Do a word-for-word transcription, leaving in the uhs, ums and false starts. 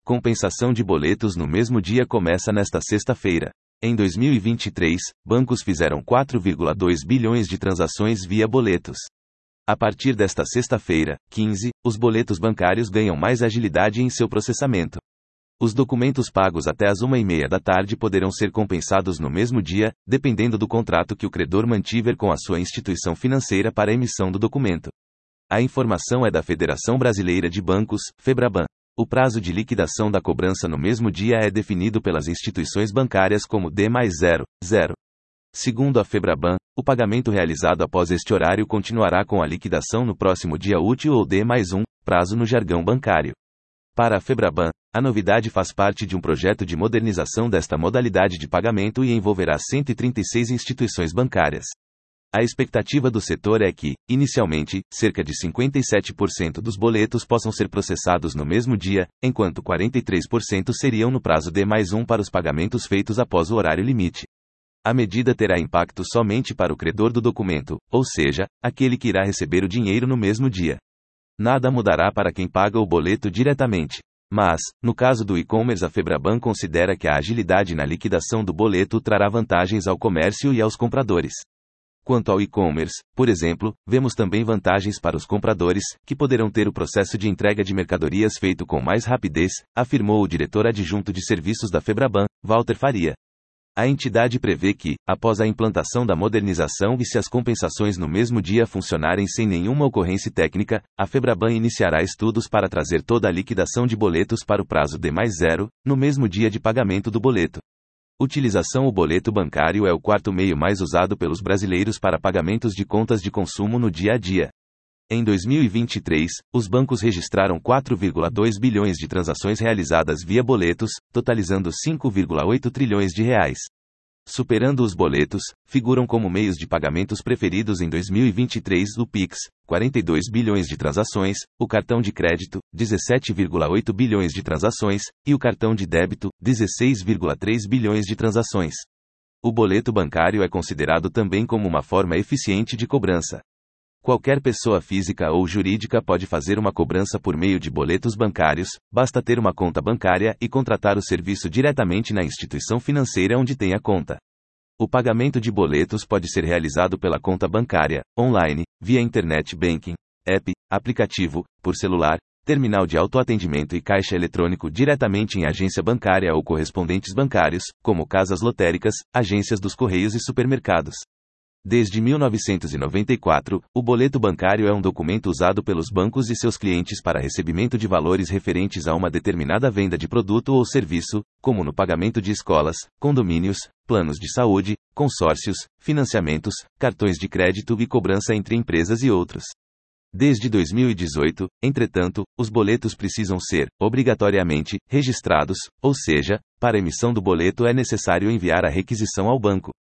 Compensação de boletos no mesmo dia começa nesta sexta-feira. Em dois mil e vinte e três, bancos fizeram quatro vírgula dois bilhões de transações via boletos. A partir desta sexta-feira, quinze, os boletos bancários ganham mais agilidade em seu processamento. Os documentos pagos até às uma e meia da tarde poderão ser compensados no mesmo dia, dependendo do contrato que o credor mantiver com a sua instituição financeira para a emissão do documento. A informação é da Federação Brasileira de Bancos, FEBRABAN. O prazo de liquidação da cobrança no mesmo dia é definido pelas instituições bancárias como D mais zero, zero. Segundo a FEBRABAN, o pagamento realizado após este horário continuará com a liquidação no próximo dia útil ou D mais um, prazo no jargão bancário. Para a FEBRABAN, a novidade faz parte de um projeto de modernização desta modalidade de pagamento e envolverá cento e trinta e seis instituições bancárias. A expectativa do setor é que, inicialmente, cerca de cinquenta e sete por cento dos boletos possam ser processados no mesmo dia, enquanto quarenta e três por cento seriam no prazo D mais um para os pagamentos feitos após o horário limite. A medida terá impacto somente para o credor do documento, ou seja, aquele que irá receber o dinheiro no mesmo dia. Nada mudará para quem paga o boleto diretamente. Mas, no caso do e-commerce, a FEBRABAN considera que a agilidade na liquidação do boleto trará vantagens ao comércio e aos compradores. Quanto ao e-commerce, por exemplo, vemos também vantagens para os compradores, que poderão ter o processo de entrega de mercadorias feito com mais rapidez, afirmou o diretor adjunto de serviços da FEBRABAN, Walter Faria. A entidade prevê que, após a implantação da modernização e se as compensações no mesmo dia funcionarem sem nenhuma ocorrência técnica, a FEBRABAN iniciará estudos para trazer toda a liquidação de boletos para o prazo D mais zero, no mesmo dia de pagamento do boleto. Utilização. O boleto bancário é o quarto meio mais usado pelos brasileiros para pagamentos de contas de consumo no dia a dia. Em dois mil e vinte e três, os bancos registraram quatro vírgula dois bilhões de transações realizadas via boletos, totalizando cinco vírgula oito trilhões de reais. Superando os boletos, figuram como meios de pagamentos preferidos em dois mil e vinte e três o Pix, quarenta e dois bilhões de transações, o cartão de crédito, dezessete vírgula oito bilhões de transações, e o cartão de débito, dezesseis vírgula três bilhões de transações. O boleto bancário é considerado também como uma forma eficiente de cobrança. Qualquer pessoa física ou jurídica pode fazer uma cobrança por meio de boletos bancários, basta ter uma conta bancária e contratar o serviço diretamente na instituição financeira onde tem a conta. O pagamento de boletos pode ser realizado pela conta bancária, online, via internet banking, app, aplicativo, por celular, terminal de autoatendimento e caixa eletrônico diretamente em agência bancária ou correspondentes bancários, como casas lotéricas, agências dos correios e supermercados. Desde mil novecentos e noventa e quatro, o boleto bancário é um documento usado pelos bancos e seus clientes para recebimento de valores referentes a uma determinada venda de produto ou serviço, como no pagamento de escolas, condomínios, planos de saúde, consórcios, financiamentos, cartões de crédito e cobrança entre empresas e outros. Desde dois mil e dezoito, entretanto, os boletos precisam ser, obrigatoriamente, registrados, ou seja, para emissão do boleto é necessário enviar a requisição ao banco.